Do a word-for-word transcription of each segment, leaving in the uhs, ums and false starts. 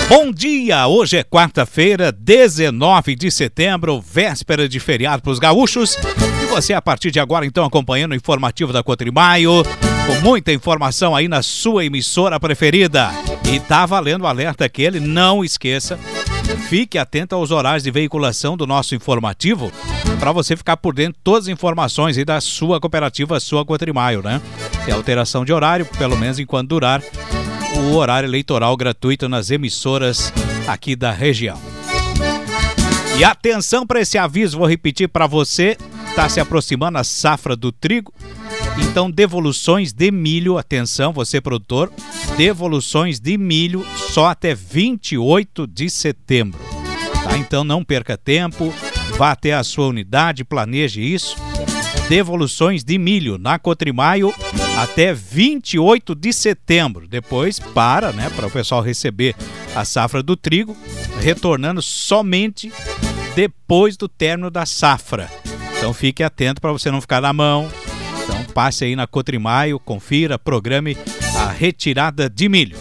Bom dia! Hoje é quarta-feira, dezenove de setembro, véspera de feriado para os gaúchos. E você, a partir de agora, então, acompanhando o informativo da Cotrimaio, com muita informação aí na sua emissora preferida. E tá valendo o alerta aquele, não esqueça, fique atento aos horários de veiculação do nosso informativo, para você ficar por dentro de todas as informações aí da sua cooperativa, sua Cotrimaio, né? Tem alteração de horário, pelo menos enquanto durar o horário eleitoral gratuito nas emissoras aqui da região. E atenção para esse aviso, vou repetir para você, está se aproximando a safra do trigo, então devoluções de milho, atenção você produtor, devoluções de milho só até vinte e oito de setembro, tá? Então não perca tempo, vá até a sua unidade, planeje isso. Devoluções de milho na Cotrimaio até vinte e oito de setembro. Depois para, né, para o pessoal receber a safra do trigo, retornando somente depois do término da safra. Então fique atento para você não ficar na mão. Então passe aí na Cotrimaio, confira, programe a retirada de milho.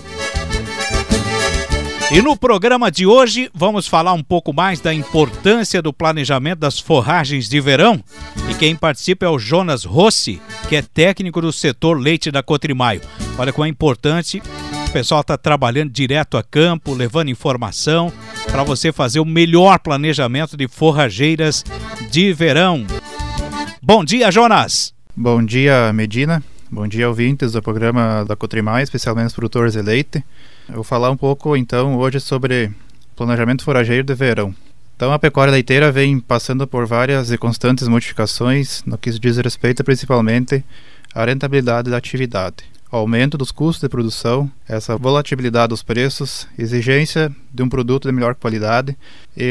E no programa de hoje vamos falar um pouco mais da importância do planejamento das forragens de verão. E quem participa é o Jonas Rossi, que é técnico do setor leite da Cotrimaio. Olha como é importante, o pessoal está trabalhando direto a campo, levando informação para você fazer o melhor planejamento de forrageiras de verão. Bom dia, Jonas! Bom dia, Medina. Bom dia, ouvintes do programa da Cotrimaio, especialmente os produtores de leite. Eu vou falar um pouco, então, hoje sobre planejamento forrageiro de verão. Então, a pecuária leiteira vem passando por várias e constantes modificações no que diz respeito principalmente à rentabilidade da atividade. O aumento dos custos de produção, essa volatilidade dos preços, exigência de um produto de melhor qualidade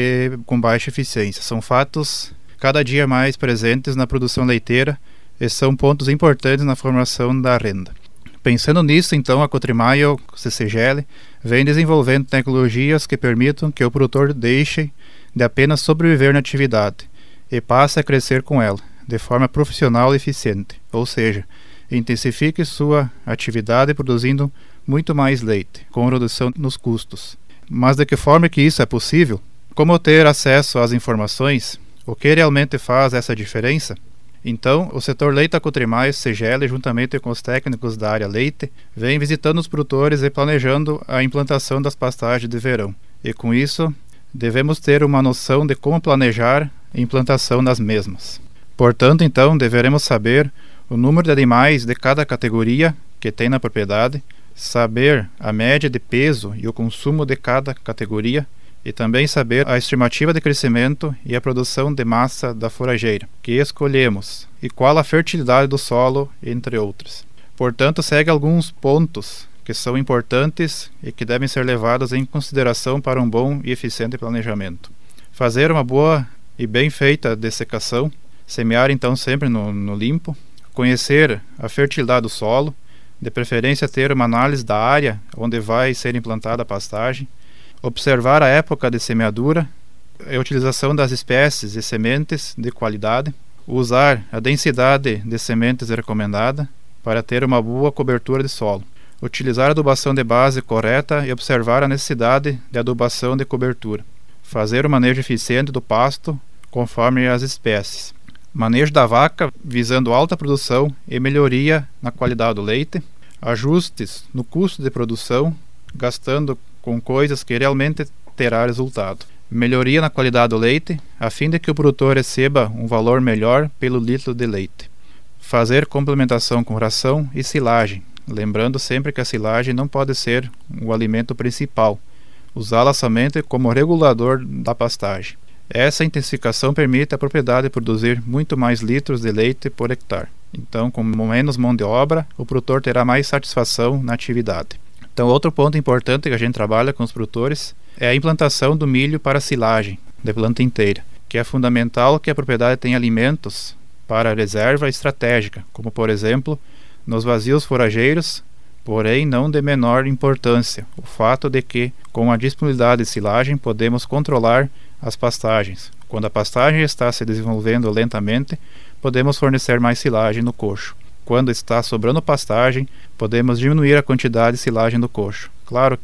e com baixa eficiência. São fatos cada dia mais presentes na produção leiteira e são pontos importantes na formação da renda. Pensando nisso, então, a Cotrimaio, C C G L, vem desenvolvendo tecnologias que permitam que o produtor deixe de apenas sobreviver na atividade e passe a crescer com ela, de forma profissional e eficiente, ou seja, intensifique sua atividade produzindo muito mais leite, com redução nos custos. Mas de que forma que isso é possível? Como ter acesso às informações? O que realmente faz essa diferença? Então, o setor leite da Cotrimaio, C G L, juntamente com os técnicos da área leite, vem visitando os produtores e planejando a implantação das pastagens de verão. E com isso, devemos ter uma noção de como planejar a implantação das mesmas. Portanto, então, deveremos saber o número de animais de cada categoria que tem na propriedade, saber a média de peso e o consumo de cada categoria, e também saber a estimativa de crescimento e a produção de massa da forrageira que escolhemos e qual a fertilidade do solo, entre outros. Portanto, segue alguns pontos que são importantes e que devem ser levados em consideração para um bom e eficiente planejamento. Fazer uma boa e bem feita dessecação, semear então sempre no, no limpo, conhecer a fertilidade do solo, de preferência ter uma análise da área onde vai ser implantada a pastagem, observar a época de semeadura, a utilização das espécies e sementes de qualidade, usar a densidade de sementes recomendada para ter uma boa cobertura de solo, utilizar a adubação de base correta e observar a necessidade de adubação de cobertura, fazer o manejo eficiente do pasto conforme as espécies, manejo da vaca visando alta produção e melhoria na qualidade do leite, ajustes no custo de produção, gastando com coisas que realmente terá resultado. Melhoria na qualidade do leite, a fim de que o produtor receba um valor melhor pelo litro de leite. Fazer complementação com ração e silagem, lembrando sempre que a silagem não pode ser o alimento principal, usá-la somente como regulador da pastagem. Essa intensificação permite à propriedade produzir muito mais litros de leite por hectare. Então, com menos mão de obra, o produtor terá mais satisfação na atividade. Então, outro ponto importante que a gente trabalha com os produtores é a implantação do milho para silagem de planta inteira, que é fundamental que a propriedade tenha alimentos para reserva estratégica, como por exemplo, nos vazios forrageiros, porém não de menor importância, o fato de que, com a disponibilidade de silagem, podemos controlar as pastagens. Quando a pastagem está se desenvolvendo lentamente, podemos fornecer mais silagem no coxo. Quando está sobrando pastagem, podemos diminuir a quantidade de silagem do coxo. Claro que,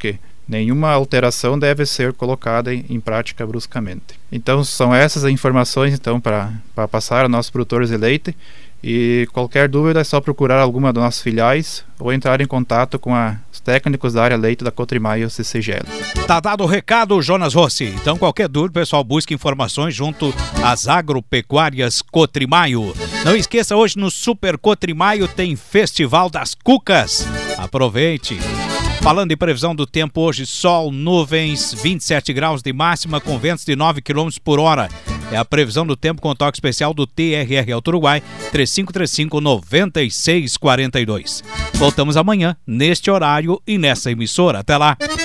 Nenhuma alteração deve ser colocada em, em prática bruscamente. Então são essas as informações então para passar a nossos produtores de leite, e qualquer dúvida é só procurar alguma das nossas filiais ou entrar em contato com a, os técnicos da área leite da Cotrimaio C C G L. Tá dado o recado, Jonas Rossi. Então qualquer dúvida, pessoal, busque informações junto às agropecuárias Cotrimaio. Não esqueça, hoje no Super Cotrimaio tem Festival das Cucas. Aproveite. Falando em previsão do tempo, hoje sol, nuvens, vinte e sete graus de máxima com ventos de nove quilômetros por hora. É a previsão do tempo com toque especial do T R R Alto Uruguai, três cinco três cinco, nove seis quatro dois. Voltamos amanhã, neste horário e nessa emissora. Até lá!